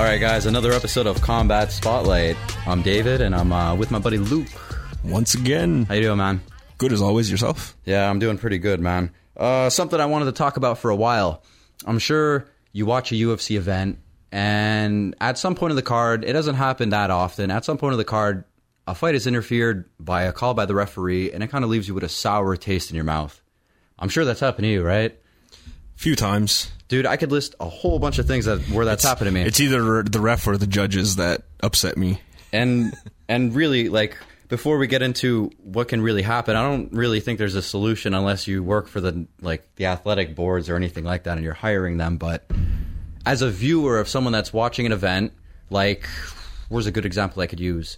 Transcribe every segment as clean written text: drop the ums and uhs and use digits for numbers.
All right, guys, another episode of Combat Spotlight. I'm David, and I'm with my buddy Luke. Once again. How you doing, man? Good as always. Yourself? Yeah, I'm doing pretty good, man. Something I wanted to talk about for a while. I'm sure you watch a UFC event, and at some point in the card, it doesn't happen that often. At some point in the card, a fight is interfered by a call by the referee, and it kind of leaves you with a sour taste in your mouth. I'm sure that's happened to you, right? Few times. Dude, I could list a whole bunch of things where that's happened to me. It's either the ref or the judges that upset me. And really, like, before we get into what can really happen, I don't really think there's a solution unless you work for the athletic boards or anything like that and you're hiring them. But as a viewer of someone that's watching an event, like, where's a good example I could use?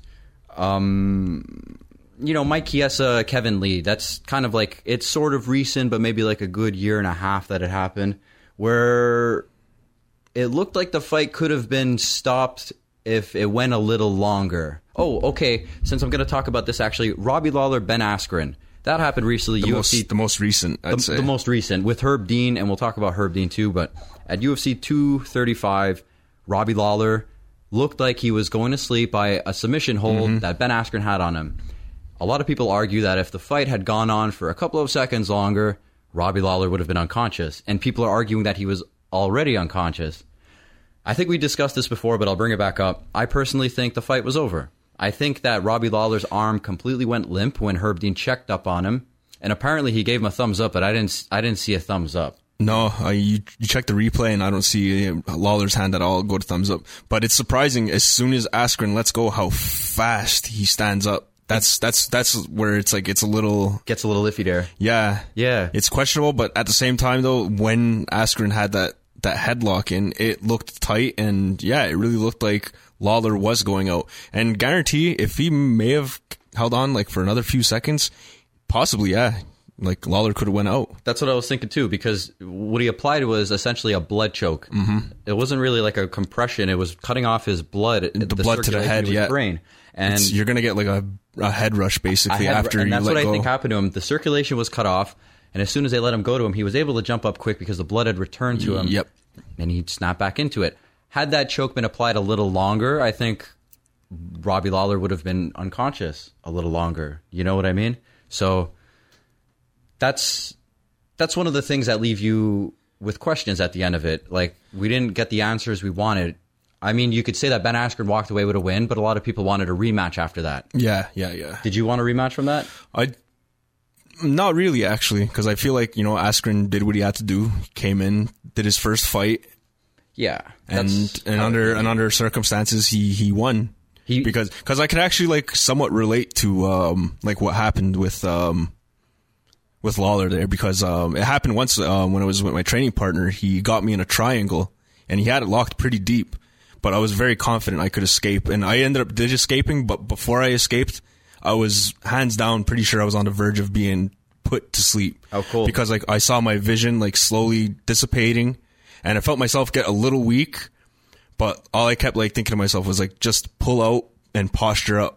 Mike Chiesa, Kevin Lee, that's kind of like, it's sort of recent, but maybe like a good year and a half that it happened, where it looked like the fight could have been stopped if it went a little longer. Oh, okay, since I'm going to talk about this actually, Robbie Lawler, Ben Askren, that happened recently. The most recent, I'd say. The most recent, with Herb Dean, and we'll talk about Herb Dean too, but at UFC 235, Robbie Lawler looked like he was going to sleep by a submission hold that Ben Askren had on him. A lot of people argue that if the fight had gone on for a couple of seconds longer, Robbie Lawler would have been unconscious. And people are arguing that he was already unconscious. I think we discussed this before, but I'll bring it back up. I personally think the fight was over. I think that Robbie Lawler's arm completely went limp when Herb Dean checked up on him. And apparently he gave him a thumbs up, but I didn't see a thumbs up. No, you check the replay and I don't see Lawler's hand at all go to thumbs up. But it's surprising, as soon as Askren lets go, how fast he stands up. That's where it's like, it's a little... Gets a little iffy there. Yeah. Yeah. It's questionable, but at the same time though, when Askren had that headlock in, it looked tight, and yeah, it really looked like Lawler was going out. And guarantee, if he may have held on like for another few seconds, possibly, yeah, like Lawler could have went out. That's what I was thinking too, because what he applied was essentially a blood choke. It wasn't really like a compression. It was cutting off his blood, the blood to the head, yeah. Brain. And you're going to get like a head rush basically after you let go. And that's what I think happened to him. The circulation was cut off, and as soon as they let him go to him, he was able to jump up quick because the blood had returned to him. Yep. And he'd snap back into it. Had that choke been applied a little longer, I think Robbie Lawler would have been unconscious a little longer. You know what I mean? So that's one of the things that leave you with questions at the end of it. Like, we didn't get the answers we wanted. I mean, you could say that Ben Askren walked away with a win, but a lot of people wanted a rematch after that. Yeah. Did you want a rematch from that? Not really, actually, because I feel like, Askren did what he had to do. He came in, did his first fight. Yeah. And under circumstances, he won. Because I could actually like somewhat relate to like what happened with Lawler there, because it happened once when I was with my training partner. He got me in a triangle, and he had it locked pretty deep. But I was very confident I could escape, and I ended up escaping. But before I escaped, I was hands down pretty sure I was on the verge of being put to sleep. Oh, cool! Because like I saw my vision like slowly dissipating, and I felt myself get a little weak. But all I kept like thinking to myself was like, just pull out and posture up,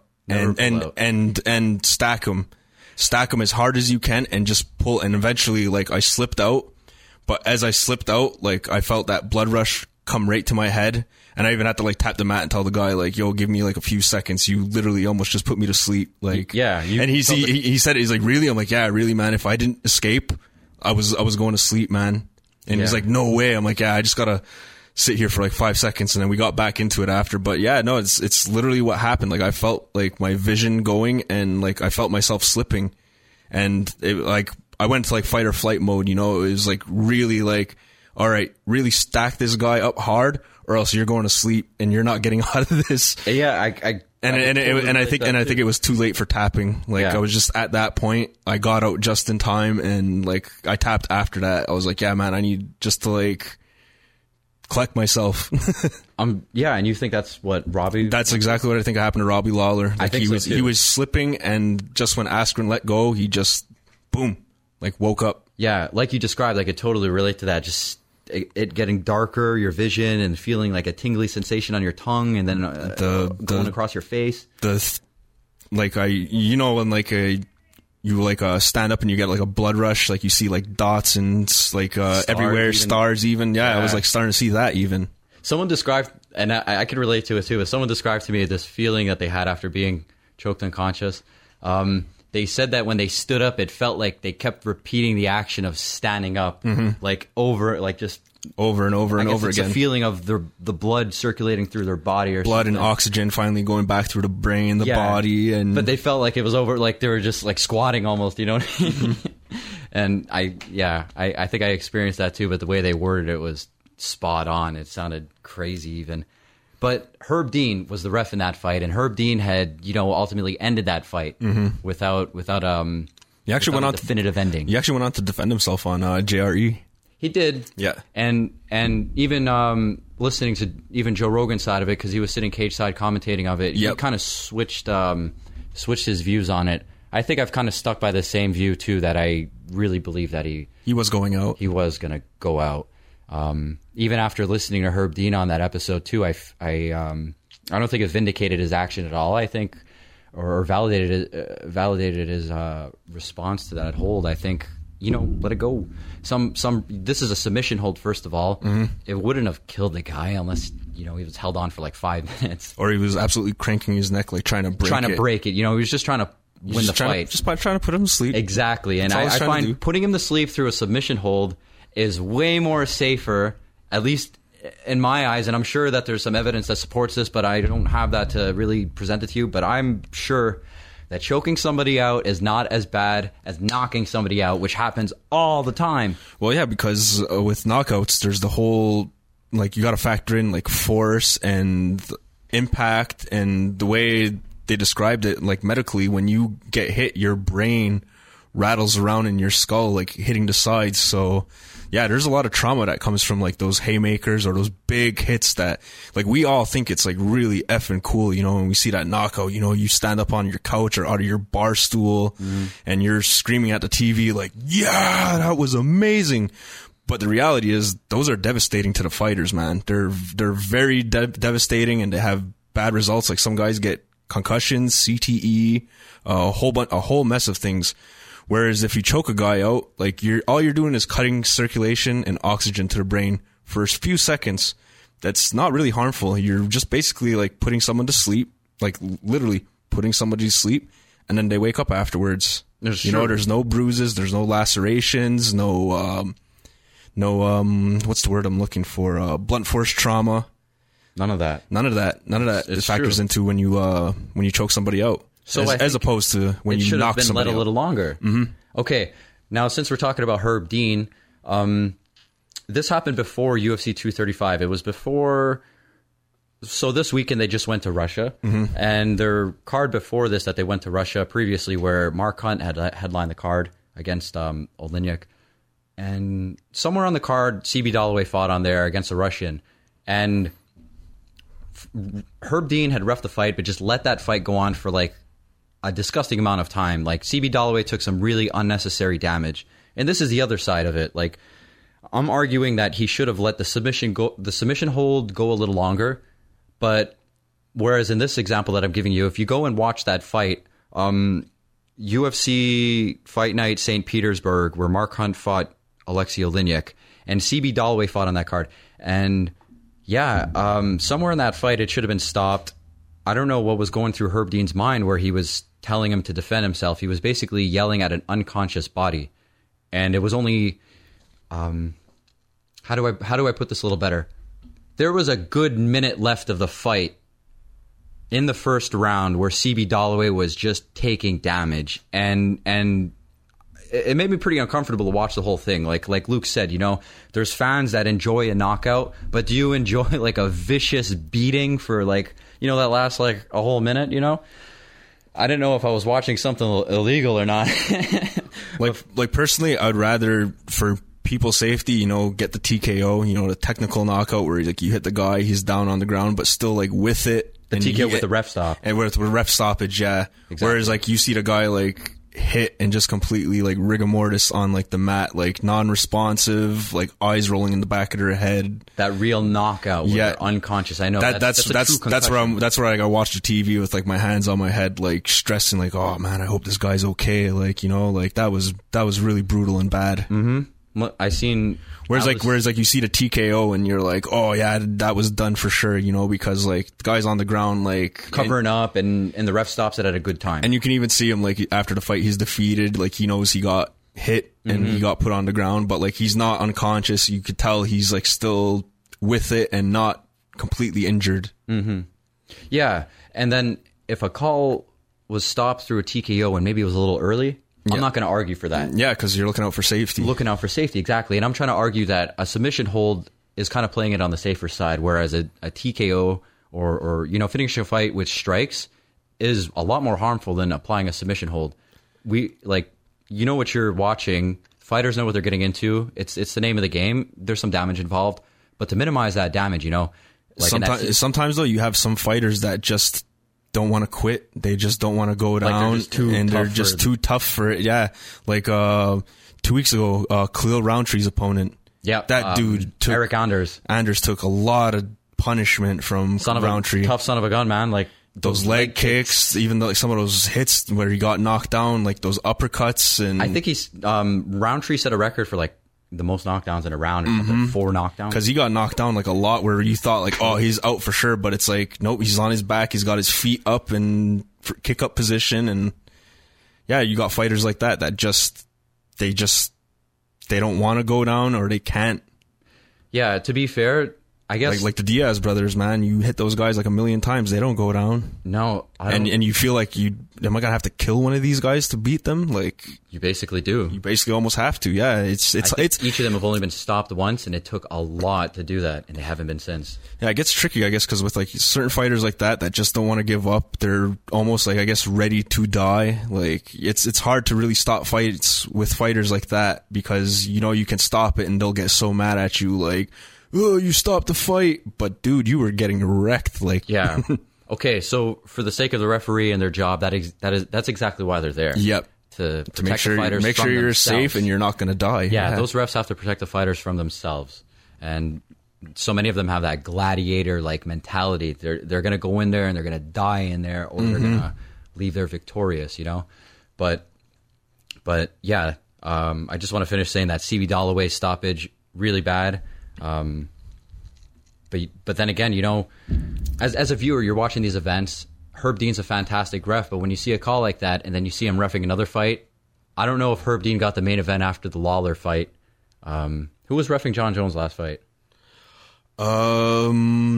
and stack them as hard as you can, and just pull. And eventually, like I slipped out. But as I slipped out, like I felt that blood rush come right to my head, and I even had to like tap the mat and tell the guy like, yo, give me like a few seconds, you literally almost just put me to sleep. Like, yeah. And he said it, he's like, really? I'm like, yeah, really, man, if I didn't escape, I was going to sleep, man. And he's like, no way. I'm like, yeah, I just gotta sit here for like 5 seconds, and then we got back into it after. But yeah, no, it's literally what happened. Like I felt like my vision going, and like I felt myself slipping, and it, like I went to like fight or flight mode. It was like really like, all right, really stack this guy up hard, or else you're going to sleep and you're not getting out of this. Yeah, I think it was too late for tapping. Like I was just at that point. I got out just in time, and like I tapped after that. I was like, yeah, man, I need just to like collect myself. And you think that's what Robbie? That's exactly what I think happened to Robbie Lawler. Like I think so too. He was slipping, and just when Askren let go, he just boom, like woke up. Yeah, like you described, like I totally relate to that. Just it getting darker, your vision, and feeling like a tingly sensation on your tongue, and then going across your face. When like you like stand up and you get like a blood rush, like you see like dots and like stars everywhere, even. Stars even. Yeah, I was like starting to see that even. Someone described and I can relate to it too. If someone described to me this feeling that they had after being choked unconscious, they said that when they stood up, it felt like they kept repeating the action of standing up, like just over and over and over it's again. A feeling of the blood circulating through their body, or blood something. And oxygen finally going back through the brain, the body, and but they felt like it was over, like they were just like squatting almost, you know what I mean? And I think I experienced that too. But the way they worded it was spot on. It sounded crazy even. But Herb Dean was the ref in that fight, and Herb Dean had, ultimately ended that fight without he actually went on definitive ending. He actually went on to defend himself on JRE. He did. Yeah. And even listening to even Joe Rogan's side of it, because he was sitting cage side commentating of it, he kind of switched his views on it. I think I've kind of stuck by the same view too, that I really believe that he was going out. He was going to go out. Even after listening to Herb Dean on that episode too, I don't think it vindicated his action at all. I think, or validated his response to that hold. I think, let it go. This is a submission hold, first of all. It wouldn't have killed the guy unless, he was held on for like 5 minutes. Or he was absolutely cranking his neck, like trying to break it. He was just trying to win the fight. Just by trying to put him to sleep. Exactly. And I find putting him to sleep through a submission hold is way more safer, at least in my eyes. And I'm sure that there's some evidence that supports this, but I don't have that to really present it to you. But I'm sure that choking somebody out is not as bad as knocking somebody out, which happens all the time. Well, yeah, because with knockouts, there's the whole, like, you got to factor in, like, force and impact, and the way they described it, like, medically, when you get hit, your brain rattles around in your skull, like, hitting the sides. So, yeah, there's a lot of trauma that comes from, like, those haymakers or those big hits that, like, we all think it's, like, really effing cool, when we see that knockout, you stand up on your couch or out of your bar stool and you're screaming at the TV like, yeah, that was amazing. But the reality is those are devastating to the fighters, man. They're very devastating, and they have bad results. Like, some guys get concussions, CTE, a whole mess of things. Whereas if you choke a guy out, like, all you're doing is cutting circulation and oxygen to the brain for a few seconds. That's not really harmful. You're just basically, like, putting someone to sleep, like, literally putting somebody to sleep, and then they wake up afterwards. There's no bruises, there's no lacerations, no what's the word I'm looking for? Blunt force trauma. None of that. It factors into when you choke somebody out. So as opposed to when you knock somebody out. It should have been let a little longer. Okay, now since we're talking about Herb Dean, this happened before UFC 235. It was before. So this weekend they just went to Russia, and their card before this that they went to Russia previously, where Mark Hunt had headlined the card against Oleinik. And somewhere on the card, CB Dollaway fought on there against a Russian. And Herb Dean had reffed the fight, but just let that fight go on for like a disgusting amount of time. Like, CB Dollaway took some really unnecessary damage. And this is the other side of it. Like, I'm arguing that he should have let the submission hold go a little longer. But whereas in this example that I'm giving you, if you go and watch that fight, UFC Fight Night St. Petersburg, where Mark Hunt fought Alexei Oleinik, and CB Dollaway fought on that card. And somewhere in that fight, it should have been stopped. I don't know what was going through Herb Dean's mind where he was telling him to defend himself. He was basically yelling at an unconscious body. And it was only, how do I put this a little better? There was a good minute left of the fight in the first round where CB Dollaway was just taking damage, and it made me pretty uncomfortable to watch the whole thing. Like Luke said, there's fans that enjoy a knockout, but do you enjoy like a vicious beating for like, that lasts like a whole minute, I didn't know if I was watching something illegal or not. like personally, I'd rather, for people's safety, get the TKO, the technical knockout where like you hit the guy, he's down on the ground, but still like with it. The TKO with the ref stop. And with ref stoppage, yeah. Exactly. Whereas like you see the guy like hit and just completely like rigor mortis on like the mat, like non-responsive, like eyes rolling in the back of their head. That real knockout where they're unconscious. I know that's where I got watch the TV with like my hands on my head, like stressing, like, oh man, I hope this guy's okay. Like, like that was really brutal and bad. Mm-hmm. I seen. Whereas you see the TKO and you're like, oh yeah, that was done for sure, you know, because like the guy's on the ground like covering up, and the ref stops it at a good time. And you can even see him like after the fight, he's defeated, like he knows he got hit and he got put on the ground, but like he's not unconscious. You could tell he's like still with it and not completely injured. Yeah, and then if a call was stopped through a TKO and maybe it was a little early, I'm not going to argue for that. Yeah, because you're looking out for safety. Looking out for safety, exactly. And I'm trying to argue that a submission hold is kind of playing it on the safer side, whereas a TKO or you know, finishing a fight with strikes is a lot more harmful than applying a submission hold. We like, you know what you're watching. Fighters know what they're getting into. It's the name of the game. There's some damage involved, but to minimize that damage, you know, like sometimes though you have some fighters that just don't want to quit. They just don't want to go down, they're just too tough for it. Yeah, like 2 weeks ago, Khalil Roundtree's opponent. Yeah, that dude took, Eric Anders. Anders took a lot of punishment from Roundtree. Tough son of a gun, man. Like those leg kicks, even though like some of those hits where he got knocked down, like those uppercuts. And I think he's Roundtree set a record for like the most knockdowns in a round, or something, 4 knockdowns. Because he got knocked down like a lot, where you thought like, oh, he's out for sure, but it's like, nope, he's on his back, he's got his feet up in kick up position, and yeah, you got fighters like that they don't want to go down, or they can't. Yeah, to be fair, I guess like the Diaz brothers, man, you hit those guys like a million times, they don't go down. No, I don't. And you feel like am I gonna have to kill one of these guys to beat them? Like you basically do. You basically almost have to. Yeah, it's each of them have only been stopped once, and it took a lot to do that, and they haven't been since. Yeah, it gets tricky, I guess, because with like certain fighters like that just don't want to give up. They're almost like, I guess, ready to die. Like it's hard to really stop fights with fighters like that, because you know you can stop it and they'll get so mad at you, like, oh, you stopped the fight, but dude, you were getting wrecked. Like, yeah. Okay, so for the sake of the referee and their job, that's exactly why they're there. Yep. To make sure the fighters you're themselves. safe and you're not going to die. Yeah, those refs have to protect the fighters from themselves, and so many of them have that gladiator like mentality. They're going to go in there and they're going to die in there, or they're going to leave there victorious. You know, but yeah, I just want to finish saying that CB Dollaway stoppage really bad. But then again, you know, as a viewer, you're watching these events. Herb Dean's a fantastic ref, but when you see a call like that and then you see him reffing another fight, I don't know if Herb Dean got the main event after the Lawler fight. Who was reffing John Jones' last fight? I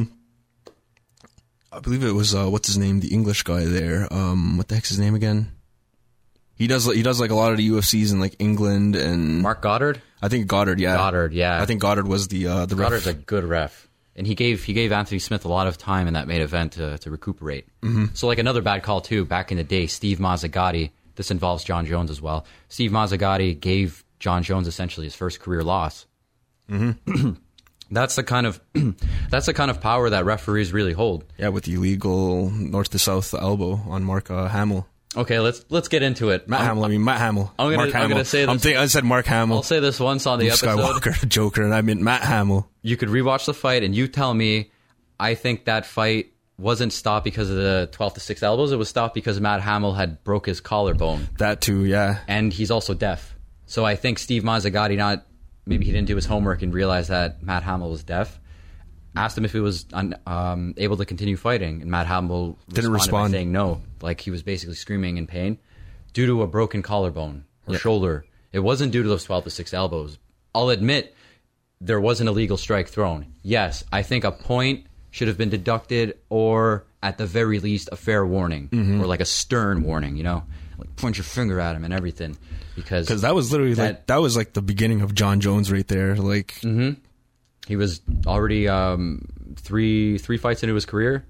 believe it was what's his name, the English guy there. What the heck's his name again? He does like a lot of the UFCs in like England and Mark Goddard. I think Goddard, yeah. Goddard, yeah. I think Goddard was the ref. Goddard's a good ref. And he gave Anthony Smith a lot of time in that main event to recuperate. So like another bad call too, back in the day, Steve Mazzagatti, this involves John Jones as well. Steve Mazzagatti gave John Jones essentially his first career loss. That's the kind of power that referees really hold. Yeah, with the illegal north to south elbow on Mark Hamill. Okay, let's get into it. Matt Hamill. I'm gonna say this. I said Mark Hamill. I'll say this once on the episode. Skywalker, Joker, and I meant Matt Hamill. You could rewatch the fight, and you tell me. I think that fight wasn't stopped because of the 12 to 6 elbows. It was stopped because Matt Hamill had broke his collarbone. That too, yeah. And he's also deaf. So I think Steve Mazzagatti maybe he didn't do his homework and realize that Matt Hamill was deaf. Asked him if he was able to continue fighting, and Matt Hamill didn't respond by saying no. Like he was basically screaming in pain due to a broken collarbone or shoulder. It wasn't due to those 12 to 6 elbows. I'll admit there was an illegal strike thrown. Yes, I think a point should have been deducted, or at the very least a fair warning, or like a stern warning. You know, like point your finger at him and everything, because that was literally that was like the beginning of John Jones right there. Like. He was already three fights into his career.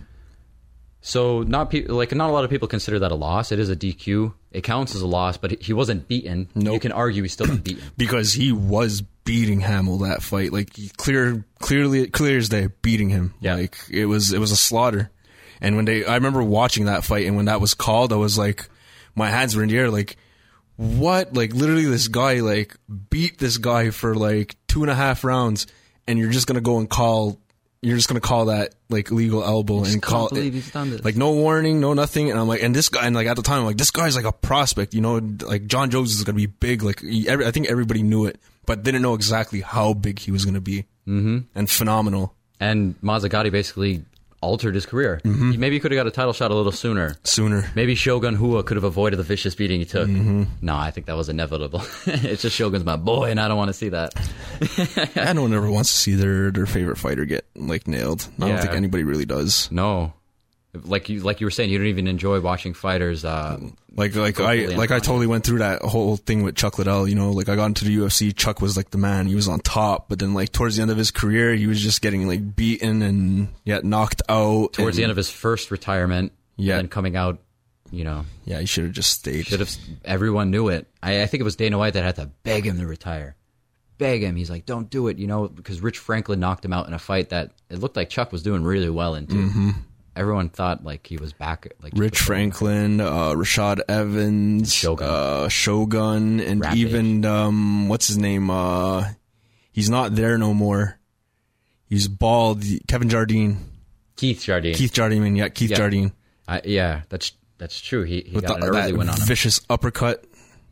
So not a lot of people consider that a loss. It is a DQ. It counts as a loss, but he wasn't beaten. Nope. You can argue he's still beaten. Because he was beating Hamill that fight. Like clear as day, beating him. Yeah. Like it was a slaughter. And I remember watching that fight, and when that was called, I was like, my hands were in the air, like, what? Like literally this guy like beat this guy for like 2.5 rounds. And you're just gonna go and call that like illegal elbow and call it like no warning, no nothing. And I'm like, and this guy, and like at the time, I'm like, this guy's like a prospect, you know, like John Jones is gonna be big. Like I think everybody knew it, but didn't know exactly how big he was going to be. Mm-hmm. And phenomenal. And Mazzagatti basically altered his career. Maybe he could have got a title shot a little sooner. Maybe Shogun Rua could have avoided the vicious beating he took. No, I think that was inevitable. It's just Shogun's my boy, and I don't want to see that. No one ever wants to see their favorite fighter get like nailed. I don't think anybody really does. No. Like you were saying, you don't even enjoy watching fighters. I totally went through that whole thing with Chuck Liddell. You know, like I got into the UFC. Chuck was like the man. He was on top, but then like towards the end of his career, he was just getting like beaten and yet knocked out. Towards the end of his first retirement, and coming out, you know, he should have just stayed. Everyone knew it. I think it was Dana White that had to beg him to retire. Beg him. He's like, don't do it. You know, because Rich Franklin knocked him out in a fight that it looked like Chuck was doing really well into. Everyone thought like he was back. Like Rich Franklin, Rashad Evans, Shogun, and Rampage. Even what's his name? He's not there no more. He's bald. Kevin Jardine. Keith Jardine. Keith Jardine. Yeah, that's true. He got an early win on him. Vicious uppercut.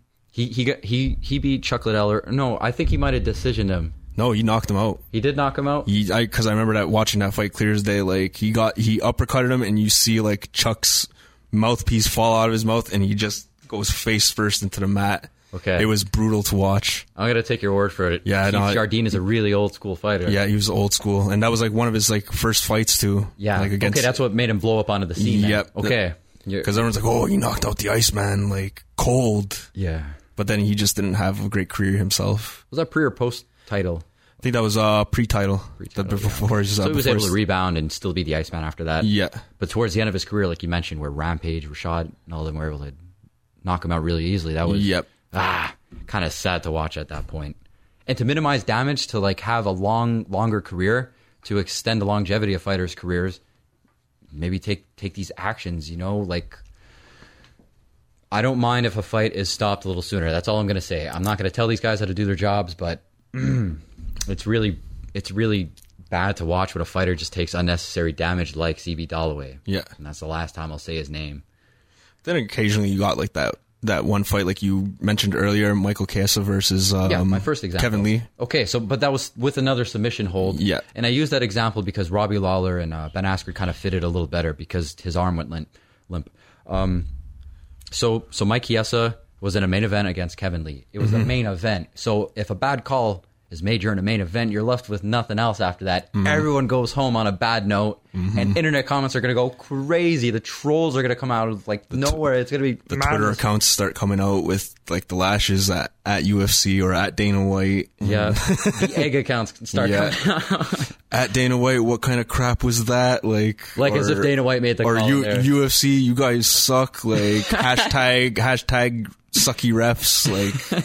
He beat Chuck Liddell. No, I think he might have decisioned him. No, he knocked him out. He did knock him out? Because I remember watching that fight clear as day. Like, he uppercutted him, and you see, like, Chuck's mouthpiece fall out of his mouth, and he just goes face first into the mat. Okay. It was brutal to watch. I'm going to take your word for it. Yeah, Keith Jardine is a really old school fighter. Yeah, he was old school. And that was, like, one of his, like, first fights, too. Yeah. Like, okay, that's what made him blow up onto the scene. Yep. Okay. Because everyone's like, oh, he knocked out the Iceman, like, cold. Yeah. But then he just didn't have a great career himself. Was that pre or post title? I think that was pre-title. Before, so he was able to rebound and still be the Iceman after that. Yeah. But towards the end of his career, like you mentioned, where Rampage, Rashad, and all of them were able to knock him out really easily, that was kind of sad to watch at that point. And to minimize damage, to like have a longer career, to extend the longevity of fighters' careers, maybe take these actions, you know, like... I don't mind if a fight is stopped a little sooner. That's all I'm going to say. I'm not going to tell these guys how to do their jobs, but it's really bad to watch when a fighter just takes unnecessary damage like CB Dalloway. Yeah. And that's the last time I'll say his name. Then occasionally you got like that one fight like you mentioned earlier, Michael Chiesa versus my first example. Kevin Lee. Okay, but that was with another submission hold. Yeah. And I used that example because Robbie Lawler and Ben Askren kind of fitted a little better because his arm went limp. So Mike Chiesa was in a main event against Kevin Lee. It was a main event. So if a bad call is made during a main event, you're left with nothing else after that. Everyone goes home on a bad note, and internet comments are going to go crazy. The trolls are going to come out of like nowhere. It's going to be the Twitter accounts start coming out with like the lashes at UFC or at Dana White. Yeah, the egg accounts start coming out. At Dana White, what kind of crap was that? Like as if Dana White made the call. Or UFC, you guys suck. Like hashtag sucky refs. Like.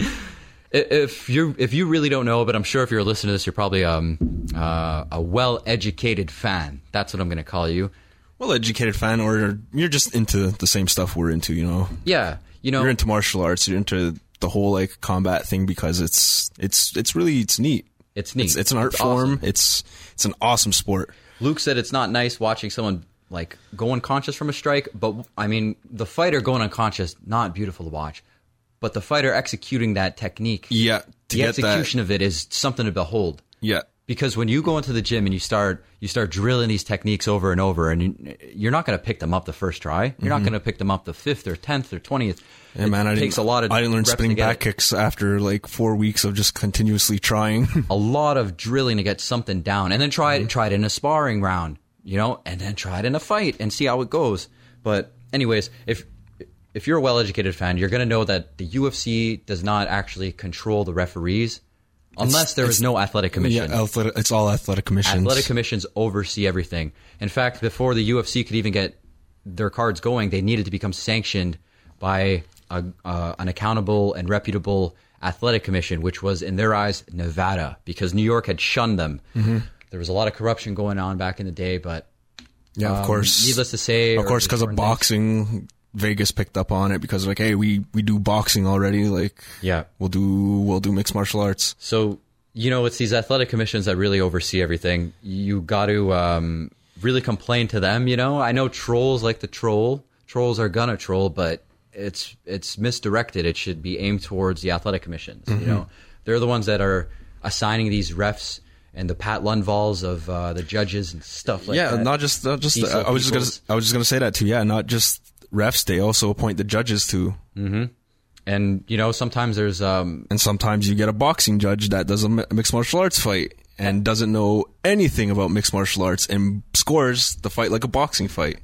If you really don't know, but I'm sure if you're listening to this, you're probably a well-educated fan. That's what I'm going to call you. Well-educated fan, or you're just into the same stuff we're into, you know? Yeah, you know, you're into martial arts. You're into the whole like combat thing because it's neat. It's neat. It's an art form. Awesome. It's an awesome sport. Luke said it's not nice watching someone like go unconscious from a strike, but I mean the fighter going unconscious, not beautiful to watch. But the fighter executing that technique, the execution of it is something to behold. Yeah, because when you go into the gym and you start drilling these techniques over and over, and you're not going to pick them up the first try. You're not going to pick them up the 5th or 10th or 20th. Yeah, man, I didn't learn spinning back kicks after like 4 weeks of just continuously trying. A lot of drilling to get something down, and then try it in a sparring round, you know, and then try it in a fight and see how it goes. But anyways, if you're a well-educated fan, you're going to know that the UFC does not actually control the referees unless there is no athletic commission. Yeah, it's all athletic commissions. Athletic commissions oversee everything. In fact, before the UFC could even get their cards going, they needed to become sanctioned by an accountable and reputable athletic commission, which was, in their eyes, Nevada, because New York had shunned them. There was a lot of corruption going on back in the day, but of course, needless to say, of course, because of boxing. Vegas picked up on it because like, hey, we do boxing already. Like, we'll do mixed martial arts. So, you know, it's these athletic commissions that really oversee everything. You got to really complain to them. You know, I know trolls like to troll. Trolls are gonna troll, but it's misdirected. It should be aimed towards the athletic commissions. You know, They're the ones that are assigning these refs and the Pat Lundvalls of the judges and stuff like that. Yeah, not just. I was just gonna say that too. Yeah, not just refs. They also appoint the judges too. Mm-hmm. And sometimes there's and sometimes you get a boxing judge that does a mixed martial arts fight and doesn't know anything about mixed martial arts and scores the fight like a boxing fight.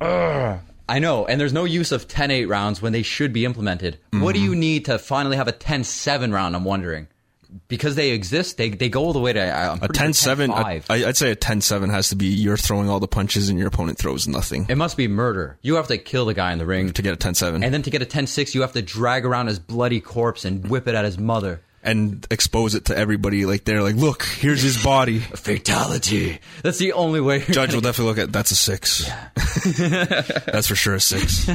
I know, and there's no use of 10-8 rounds when they should be implemented. Mm-hmm. What do you need to finally have a 10-7 round? I'm wondering. Because they exist, they go all the way to a 10-7. I'd say a 10-7 has to be you're throwing all the punches and your opponent throws nothing. It must be murder. You have to kill the guy in the ring to get a 10-7, and then to get a 10-6, you have to drag around his bloody corpse and whip it at his mother and expose it to everybody. Like they're like, look, here's his body. A fatality. That's the only way. Judge will definitely look at that's a 6. Yeah. That's for sure a 6.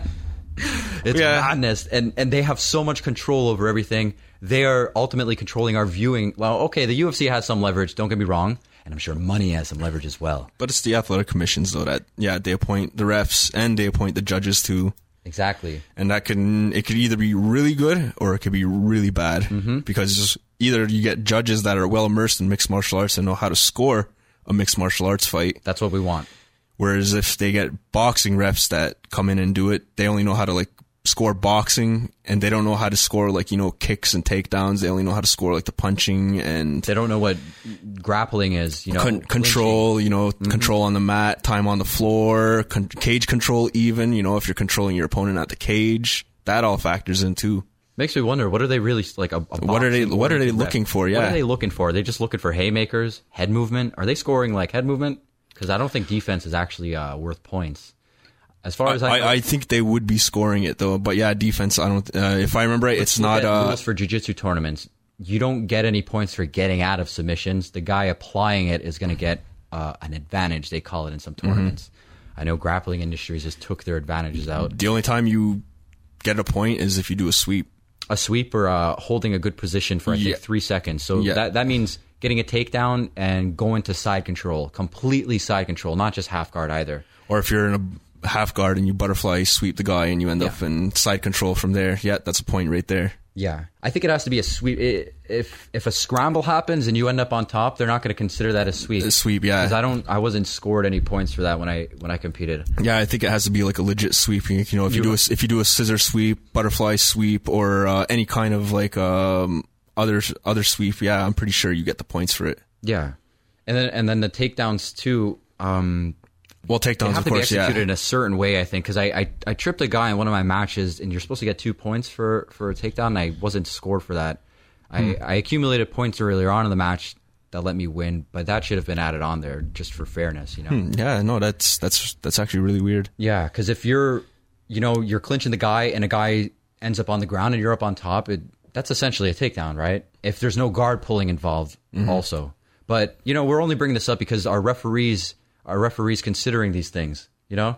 It's madness, and they have so much control over everything. They are ultimately controlling our viewing. Well, okay, the UFC has some leverage, don't get me wrong, and I'm sure money has some leverage as well. But it's the athletic commissions, though, that, they appoint the refs and they appoint the judges, too. Exactly. And it could either be really good or it could be really bad, because either you get judges that are well immersed in mixed martial arts and know how to score a mixed martial arts fight. That's what we want. Whereas if they get boxing refs that come in and do it, they only know how to score boxing, and they don't know how to score kicks and takedowns. They only know how to score the punching, and they don't know what grappling is. Control, control on the mat, time on the floor, cage control. Even if you're controlling your opponent at the cage, that all factors in too. Makes me wonder, what are they really what are they looking for? Yeah, what are they looking for? Are they just looking for haymakers, head movement? Are they scoring head movement? Because I don't think defense is actually worth points. As far as I think they would be scoring it though, but yeah, defense. I don't. If I remember right, it's not. Rules for jiu-jitsu tournaments, you don't get any points for getting out of submissions. The guy applying it is going to get an advantage. They call it in some tournaments. I know grappling industries just took their advantages out. The only time you get a point is if you do a sweep. A sweep or holding a good position for I think 3 seconds. So that means getting a takedown and going to side control, completely side control, not just half guard either. Or if you're in a half guard and you butterfly sweep the guy and you end up in side control from there. Yeah, that's a point right there. Yeah, I think it has to be a sweep. If a scramble happens and you end up on top, they're not going to consider that a sweep. A sweep, yeah. Because I wasn't scored any points for that when I competed. Yeah, I think it has to be a legit sweep. If you do a scissor sweep, butterfly sweep, or any kind of other sweep, yeah, I'm pretty sure you get the points for it. Yeah, and then the takedowns too. Well, takedowns, have to be executed in a certain way, I think, because I tripped a guy in one of my matches, and you're supposed to get 2 points for a takedown, and I wasn't scored for that. I accumulated points earlier on in the match that let me win, but that should have been added on there just for fairness, Yeah, no, that's actually really weird. Yeah, because if you're clinching the guy, and a guy ends up on the ground and you're up on top, that's essentially a takedown, right? If there's no guard pulling involved, also. But we're only bringing this up because our referees considering these things.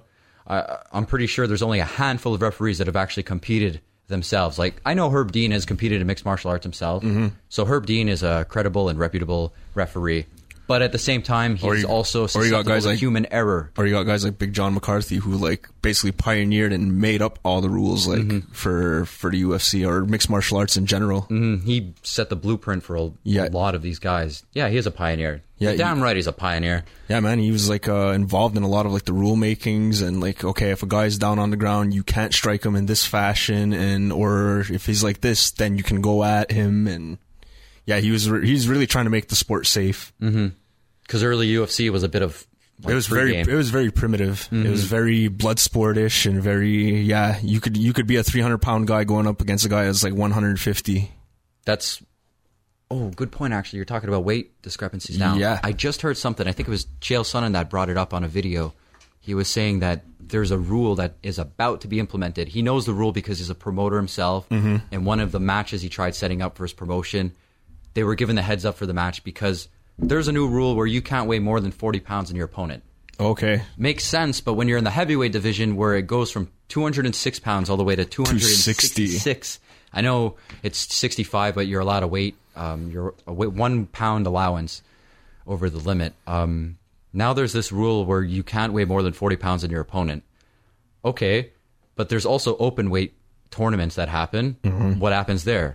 I'm pretty sure there's only a handful of referees that have actually competed themselves. I know Herb Dean has competed in mixed martial arts himself, so Herb Dean is a credible and reputable referee. But at the same time, he's also susceptible to human error. Or you got guys like Big John McCarthy, who basically pioneered and made up all the rules for the UFC or mixed martial arts in general. He set the blueprint for a lot of these guys. Yeah, he is a pioneer. Yeah, damn right, he's a pioneer. Yeah, man, he was involved in a lot of the rule makings and okay, if a guy's down on the ground, you can't strike him in this fashion, or if he's like this, then you can go at him. And yeah, he's really trying to make the sport safe. Because early UFC was a bit of it was very primitive. It was very blood sportish and very you could be a 300-pound guy going up against a guy that's 150. That's good point. Actually, you're talking about weight discrepancies now. Yeah, I just heard something. I think it was Chael Sonnen that brought it up on a video. He was saying that there's a rule that is about to be implemented. He knows the rule because he's a promoter himself. And one of the matches he tried setting up for his promotion, they were given the heads up for the match because there's a new rule where you can't weigh more than 40 pounds in your opponent. Okay. Makes sense, but when you're in the heavyweight division where it goes from 206 pounds all the way to 266, I know it's 65, but you're allowed to weight, you're a 1 pound allowance over the limit. Now there's this rule where you can't weigh more than 40 pounds in your opponent. Okay, but there's also open weight tournaments that happen. What happens there?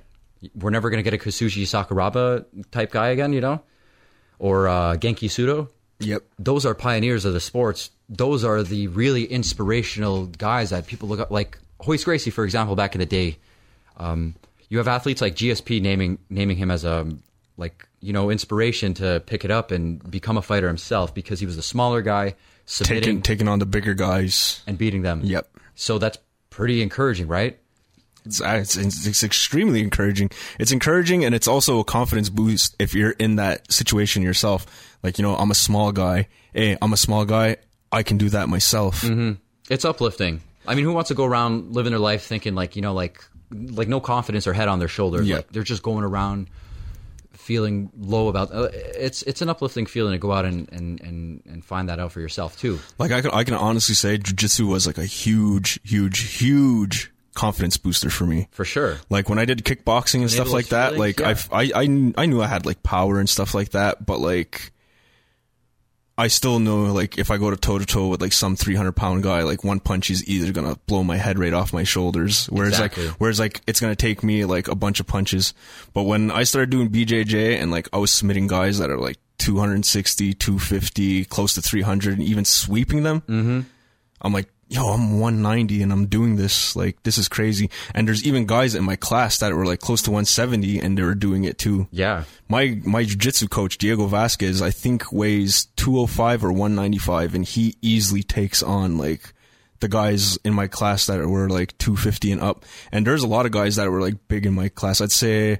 we're never going to get a Kazushi Sakuraba type guy again, you know, or Genki Sudo. Yep. Those are pioneers of the sports. Those are the really inspirational guys that people look up, like Hoist Gracie, for example, back in the day. You have athletes like GSP naming him as a, like, you know, inspiration to pick it up and become a fighter himself, because he was the smaller guy, submitting, taking on the bigger guys and beating them. Yep. So that's pretty encouraging, right? It's extremely encouraging. It's encouraging, and it's also a confidence boost if you're in that situation yourself. Like, you know, I'm a small guy. Hey, I'm a small guy. I can do that myself. Mm-hmm. It's uplifting. I mean, who wants to go around living their life thinking like, you know, like no confidence or head on their shoulders? Yeah. Like they're just going around feeling low about it's an uplifting feeling to go out and find that out for yourself too. Like I can honestly say jiu-jitsu was like a huge confidence booster for me. For sure. Like when I did kickboxing and stuff like that, feelings, like yeah. I knew I had like power and stuff like that, but like I still know, like, if I go to toe-to-toe with, like, some 300-pound guy, like, one punch is either gonna blow my head right off my shoulders. Whereas, exactly. It's gonna take me, like, a bunch of punches. But when I started doing BJJ and, like, I was submitting guys that are, like, 260, 250, close to 300, and even sweeping them, I'm like, yo, I'm 190 and I'm doing this. Like, this is crazy. And there's even guys in my class that were, like, close to 170 and they were doing it, too. Yeah. My jiu-jitsu coach, Diego Vasquez, I think weighs 205 or 195, and he easily takes on, like, the guys in my class that were, like, 250 and up. And there's a lot of guys that were, like, big in my class. I'd say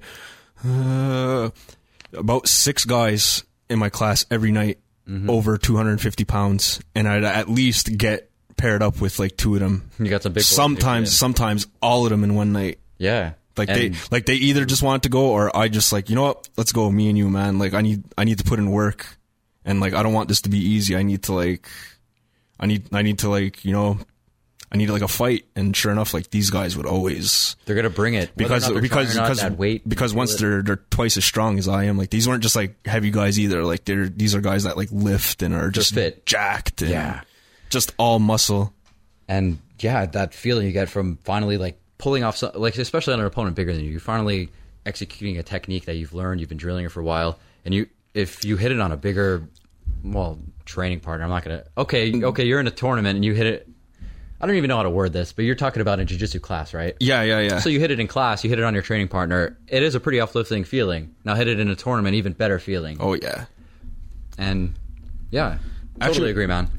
about 6 guys in my class every night over 250 pounds, and I'd at least get paired up with, like, 2 of them. You got some big Sometimes all of them in one night. Yeah. Like they either just wanted to go, or I just like, you know what, let's go, me and you, man. Like I need to put in work, and like I don't want this to be easy. I need to like you know, I need like a fight. And sure enough, like these guys would always, they're gonna bring it because that weight, because once they're twice as strong as I am. Like these weren't just like heavy guys either. Like these are guys that like lift and are just fit, jacked, and just all muscle. And yeah, that feeling you get from finally like pulling off, like especially on an opponent bigger than you, you're finally executing a technique that you've learned, you've been drilling it for a while, and if you hit it on a bigger, well, training partner, I'm not gonna. Okay, you're in a tournament and you hit it. I don't even know how to word this, but you're talking about in jiu-jitsu class, right? Yeah. So you hit it in class, you hit it on your training partner. It is a pretty uplifting feeling. Now hit it in a tournament, even better feeling. Oh yeah. And yeah, totally agree, man.